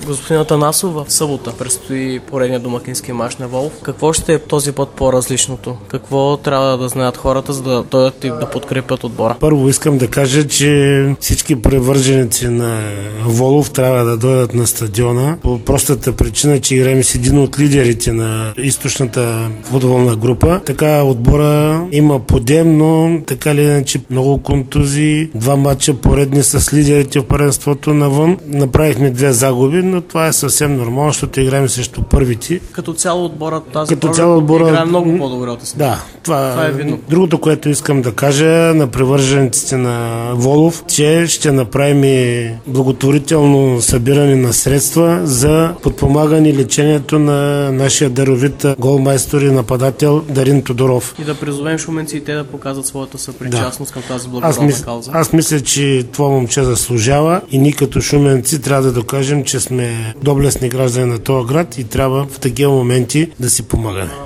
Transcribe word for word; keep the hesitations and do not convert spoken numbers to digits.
Господин Атанасов, в събота предстои поредния домакински мач на Волов. Какво ще е този път по-различното? Какво трябва да знаят хората, за да дойдат и да подкрепят отбора? Първо искам да кажа, че всички привърженици на Волов трябва да дойдат на стадиона по простата причина, че играем с един от лидерите на източната футболна група. Така отбора има подем, но така ли иначе много контузии, два матча поредни с лидерите в първенството навън. Направихме две загуби, но това е съвсем нормално, защото играем срещу първите. Като цяло отбора тази Като цяло отбора играе много по-добре от Есен. Да, това, това е видно. Другото, което искам да кажа на привържениците на Волов, че ще направим и благотворително събиране на средства за подпомагане и лечението на нашия даровит голмайстор и нападател Дарин Тодоров. И да призовем шуменци и те да показват своята съпричастност да. към тази Аз, благородна мис... кауза. Аз мисля, че това момче заслужава и ние като шуменци трябва да докажем, че сме доблестни граждани на този град и трябва в такива моменти да си помагаме.